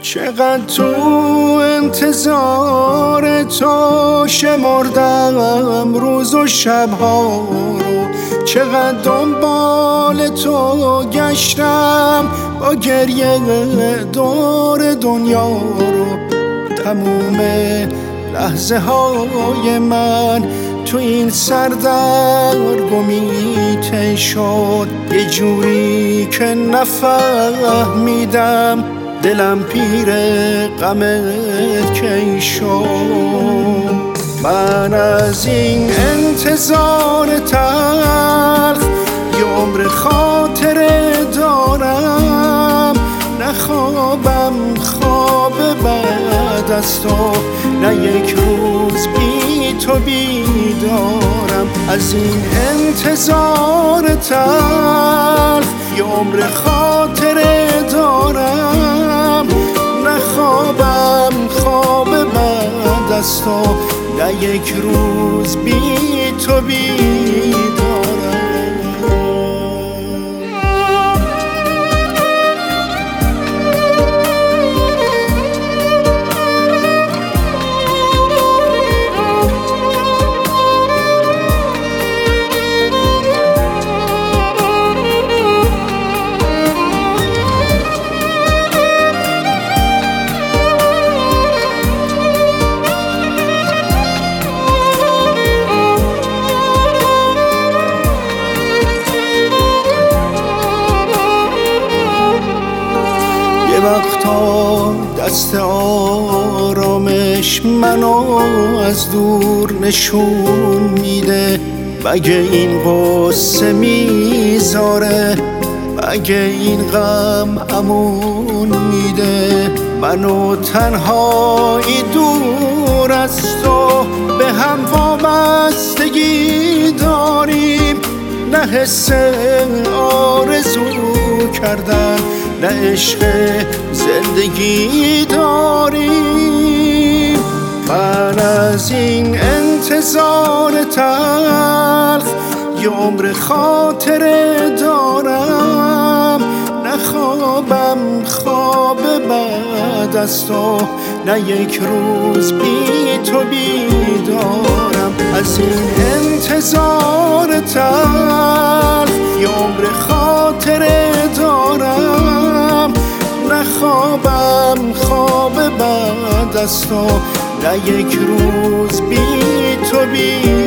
چقدر تو انتظار تو شمردم روز و شبها رو، چقدر دنبال تو گشتم با گریه دور دنیا رو. تموم لحظه های من تو این سردرگمی ته شد، یه جوری که نفهمیدم دلم پیر غمت کی شد. من از این انتظار تلخ یه عمر خاطره دارم، نخوابم خواب بعد از تو، نه یک روز بی تو بیدارم. از این انتظار تلخ یه عمر خاطره دارم، نخوابم خواب بعد از تو، نه یک روز بی تو بیدارم. یه وقتا دست آرامش منو از دور نشون میده، مگه این قصه میذاره، مگه این غم امون میده. منو تنهایی دور از تو به هم وابستگی داریم، نه حس آرزو کردن، نه عشق زندگی داریم. من از این انتظار تلخ یه عمر خاطره دارم، نخوابم خواب بعد از تو، نه یک روز بی تو بیدارم. از این انتظار تلخ یه عمر خاطره دارم، نخوابم خواب بعد از تو، نه یک روز بی تو بیدارم.